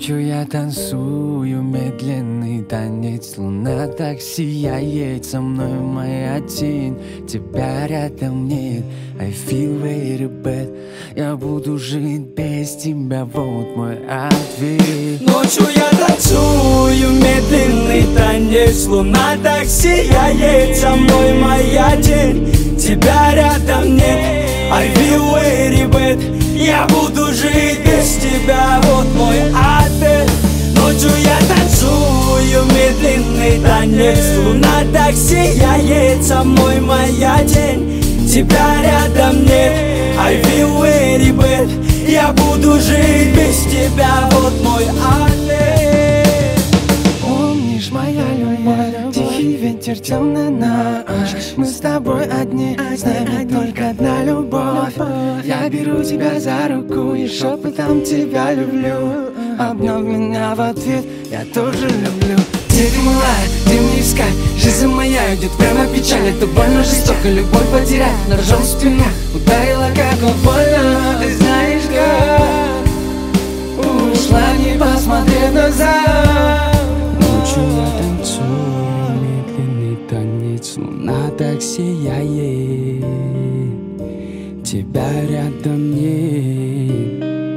Ночью я танцую медленный танец. Луна так сияет, со мной моя тень. Тебя рядом нет, I feel very bad. Я буду жить без тебя, вот мой ответ. Ночью я танцую медленный танец. Луна так сияет, со мной моя тень. Тебя рядом нет, I feel very bad. Я буду жить без тебя, вот мой ответ. Ночью я танцую медленный танец. Луна так сияет, со мной моя тень. Тебя рядом нет, I feel very bad. Я буду жить без тебя, вот мой ответ. Помнишь, моя любовь, тихий ветер, темная ночь. Мы с тобой одни, с нами только одна любовь. Я беру тебя за руку и шепотом тебя люблю. Обняв меня в ответ, я тоже люблю. Где ты, милая, где мне искать? Жизнь моя идет прямо печаль. Это больно, жестоко, любовь потерять. Ножом в спину ударила, как больно. Ты знаешь, как ушла, не посмотрев назад. Ночью я танцую медленный танец. Луна так сияет, тебя рядом нет.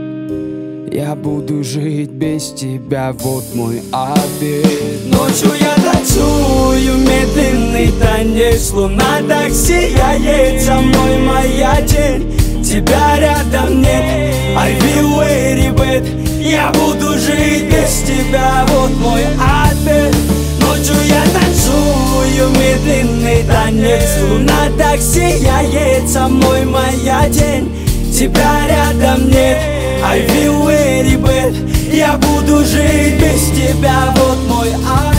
Я буду жить без тебя, вот мой ответ. Ночью я танцую медленный танец. Луна так сияет, со мной моя тень. Тебя рядом нет, I feel very bad. Я буду жить без тебя, вот мой ответ. Ночью я танцую медленный танец. Луна так сияет, со мной моя тень. Тебя рядом нет, I feel very bad. Я буду жить без тебя, вот мой ответ.